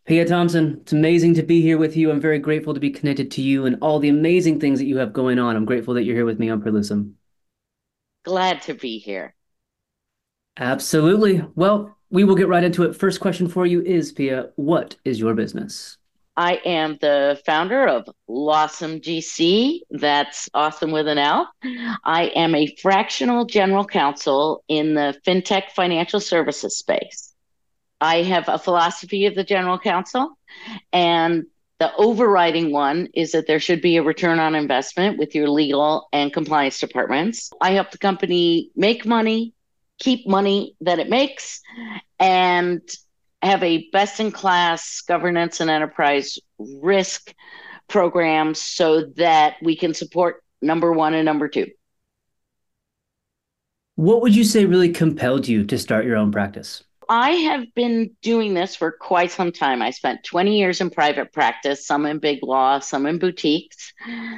Pia Thompson, it's amazing to be here with you. I'm very grateful to be connected to you and all the amazing things that you have going on. I'm grateful that you're here with me on Perlusum. Glad to be here. Absolutely. Well, we will get right into it. First question for you is, Pia, what is your business? I am the founder of Lawsome GC. That's awesome with an L. I am a fractional general counsel in the fintech financial services space. I have a philosophy of the general counsel, and the overriding one is that there should be a return on investment with your legal and compliance departments. I help the company make money, keep money that it makes, and have a best in class governance and enterprise risk program so that we can support number one and number two. What would you say really compelled you to start your own practice? I have been doing this for quite some time. I spent 20 years in private practice, some in big law, some in boutiques,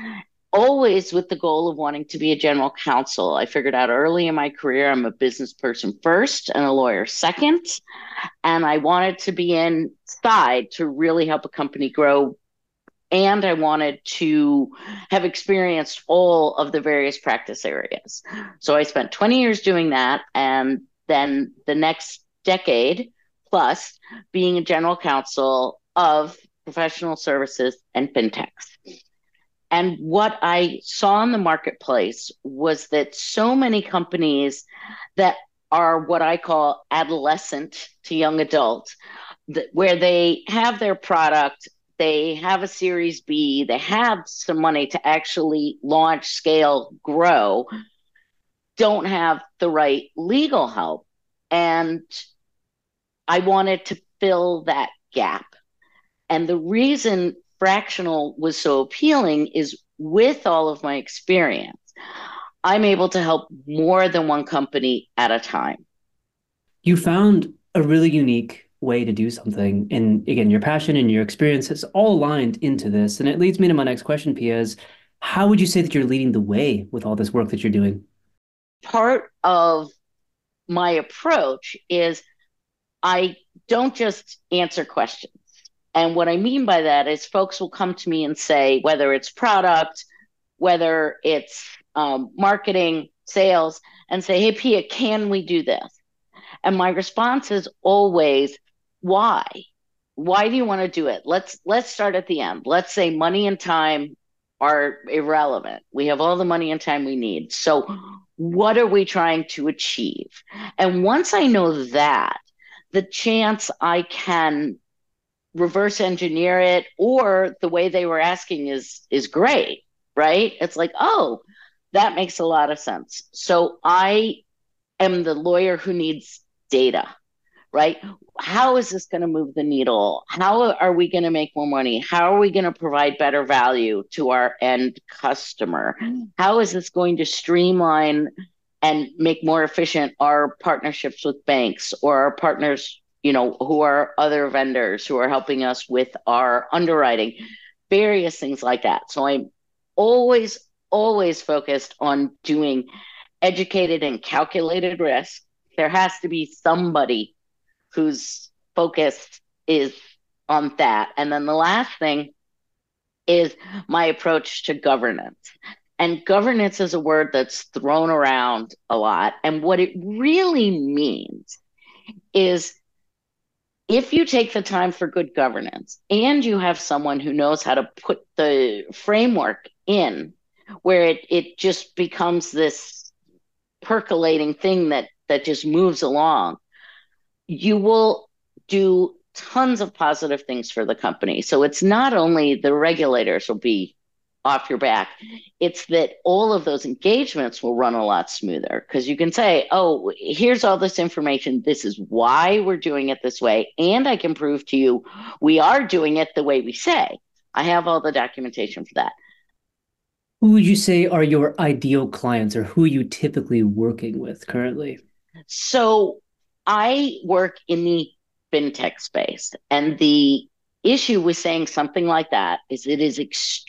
always with the goal of wanting to be a general counsel. I figured out early in my career I'm a business person first and a lawyer second. And I wanted to be inside to really help a company grow. And I wanted to have experienced all of the various practice areas. So I spent 20 years doing that. And then the next decade plus being a general counsel of professional services and fintechs. And what I saw in the marketplace was that so many companies that are what I call adolescent to young adult, where they have their product, they have a Series B, they have some money to actually launch, scale, grow, don't have the right legal help. And I wanted to fill that gap. And the reason fractional was so appealing is with all of my experience, I'm able to help more than one company at a time. You found a really unique way to do something. And again, your passion and your experience is all aligned into this. And it leads me to my next question, Pia, is how would you say that you're leading the way with all this work that you're doing? Part of my approach is I don't just answer questions. And what I mean by that is folks will come to me and say, whether it's product, whether it's marketing, sales, and say, hey, Pia, can we do this? And my response is always, why? Why do you want to do it? Let's start at the end. Let's say money and time are irrelevant. We have all the money and time we need. So what are we trying to achieve? And once I know that, the chance I can reverse engineer it or the way they were asking is great, right? It's like, oh, that makes a lot of sense. So I am the lawyer who needs data, right? How is this going to move the needle? How are we going to make more money? How are we going to provide better value to our end customer? How is this going to streamline and make more efficient our partnerships with banks or our partners, who are other vendors who are helping us with our underwriting, various things like that. So I'm always, always focused on doing educated and calculated risk. There has to be somebody whose focus is on that. And then the last thing is my approach to governance. And governance is a word that's thrown around a lot. And what it really means is if you take the time for good governance and you have someone who knows how to put the framework in where it just becomes this percolating thing that just moves along, you will do tons of positive things for the company. So it's not only the regulators will be off your back, it's that all of those engagements will run a lot smoother because you can say, oh, here's all this information. This is why we're doing it this way. And I can prove to you we are doing it the way we say. I have all the documentation for that. Who would you say are your ideal clients or who are you typically working with currently? So I work in the fintech space, and the issue with saying something like that is it is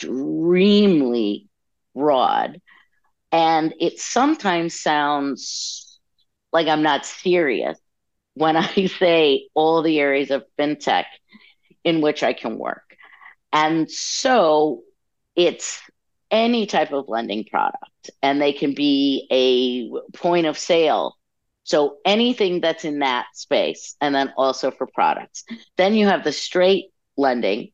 extremely broad, and it sometimes sounds like I'm not serious when I say all the areas of fintech. in which I can work. And so it's any type of lending product, and they can be a point of sale. So anything that's in that space, and then also for products. Then you have the straight lending,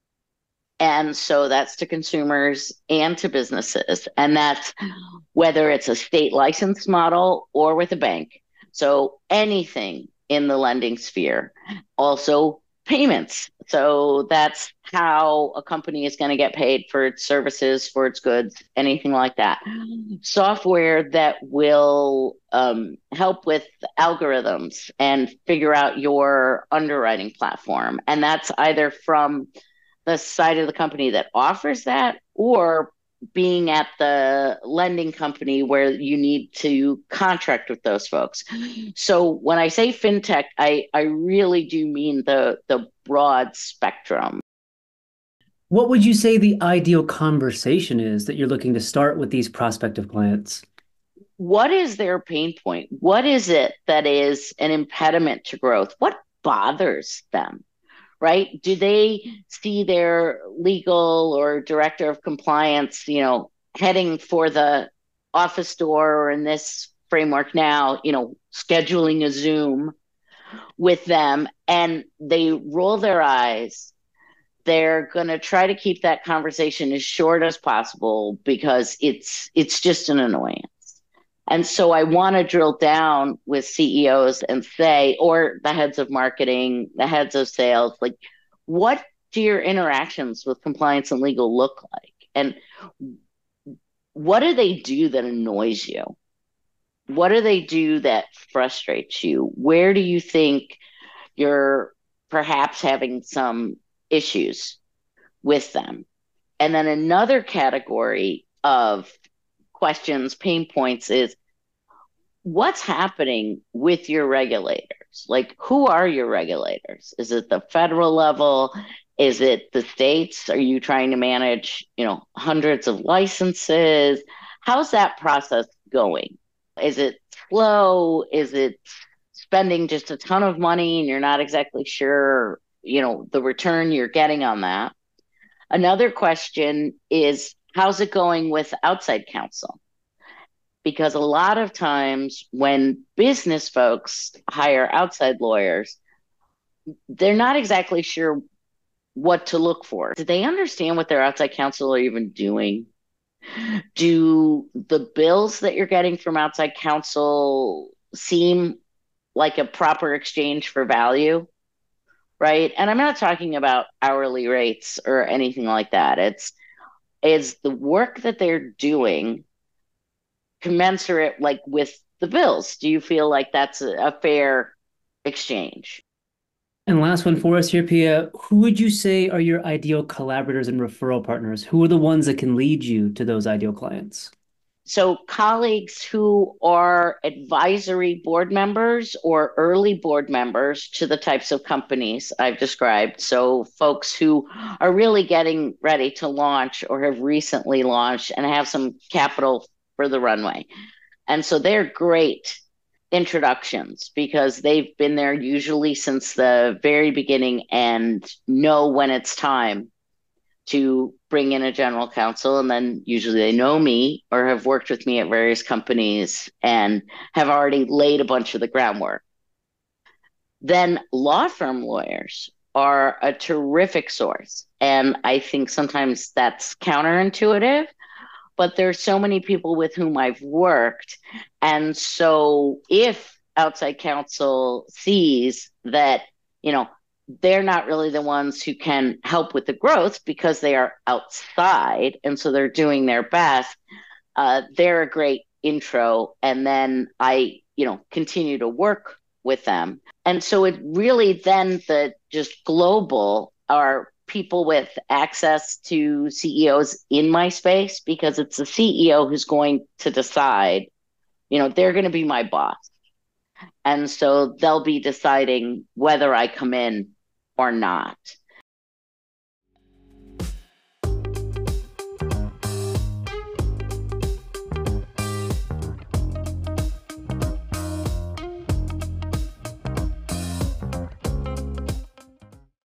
and so that's to consumers and to businesses. And that's whether it's a state license model or with a bank. So anything in the lending sphere. Also, payments. So that's how a company is going to get paid for its services, for its goods, anything like that. Software that will help with algorithms and figure out your underwriting platform. And that's either from the side of the company that offers that, or being at the lending company where you need to contract with those folks. So when I say fintech, I really do mean the broad spectrum. What would you say the ideal conversation is that you're looking to start with these prospective clients? What is their pain point? What is it that is an impediment to growth? What bothers them? Right? Do they see their legal or director of compliance, heading for the office door, or in this framework now, scheduling a Zoom with them, and they roll their eyes? They're going to try to keep that conversation as short as possible because it's just an annoyance. And so I want to drill down with CEOs and say, or the heads of marketing, the heads of sales, like, what do your interactions with compliance and legal look like? And what do they do that annoys you? What do they do that frustrates you? Where do you think you're perhaps having some issues with them? And then another category of questions, pain points, is what's happening with your regulators? Like, who are your regulators? Is it the federal level? Is it the states? Are you trying to manage, hundreds of licenses? How's that process going? Is it slow? Is it spending just a ton of money and you're not exactly sure, the return you're getting on that? Another question is, how's it going with outside counsel? Because a lot of times when business folks hire outside lawyers, they're not exactly sure what to look for. Do they understand what their outside counsel are even doing? Do the bills that you're getting from outside counsel seem like a proper exchange for value? Right. And I'm not talking about hourly rates or anything like that. Is the work that they're doing commensurate, like, with the bills? Do you feel like that's a fair exchange? And last one for us here, Pia. Who would you say are your ideal collaborators and referral partners? Who are the ones that can lead you to those ideal clients? So colleagues who are advisory board members or early board members to the types of companies I've described. So folks who are really getting ready to launch or have recently launched and have some capital for the runway. And so they're great introductions because they've been there usually since the very beginning and know when it's time to bring in a general counsel. And then usually they know me or have worked with me at various companies and have already laid a bunch of the groundwork. Then law firm lawyers are a terrific source. And I think sometimes that's counterintuitive, but there's so many people with whom I've worked. And so if outside counsel sees that, they're not really the ones who can help with the growth because they are outside, and so they're doing their best, they're a great intro. And then I, continue to work with them. And so it really then the just global are people with access to CEOs in my space, because it's the CEO who's going to decide, they're going to be my boss. And so they'll be deciding whether I come in or not.